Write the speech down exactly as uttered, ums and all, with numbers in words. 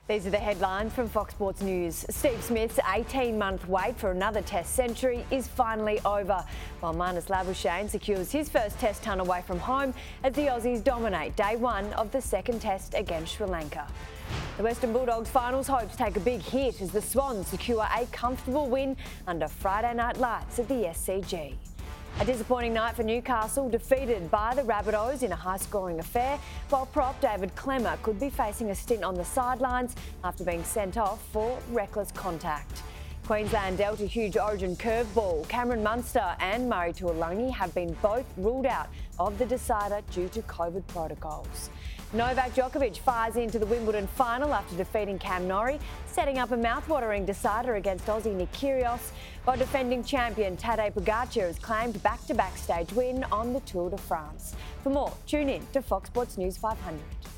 These are the headlines from Fox Sports News. Steve Smith's eighteen-month wait for another Test century is finally over, while Marnus Labuschagne secures his first Test ton away from home as the Aussies dominate day one of the second Test against Sri Lanka. The Western Bulldogs finals hopes take a big hit as the Swans secure a comfortable win under Friday night lights at the S C G. A disappointing night for Newcastle, defeated by the Rabbitohs in a high-scoring affair, while prop David Klemmer could be facing a stint on the sidelines after being sent off for reckless contact. Queensland dealt a huge Origin curveball. Cameron Munster and Murray Tuilagi have been both ruled out of the decider due to COVID protocols. Novak Djokovic fires into the Wimbledon final after defeating Cam Norrie, setting up a mouthwatering decider against Aussie Nick Kyrgios, while defending champion Tadej Pogacar has claimed back-to-back stage win on the Tour de France. For more, tune in to Fox Sports News five hundred.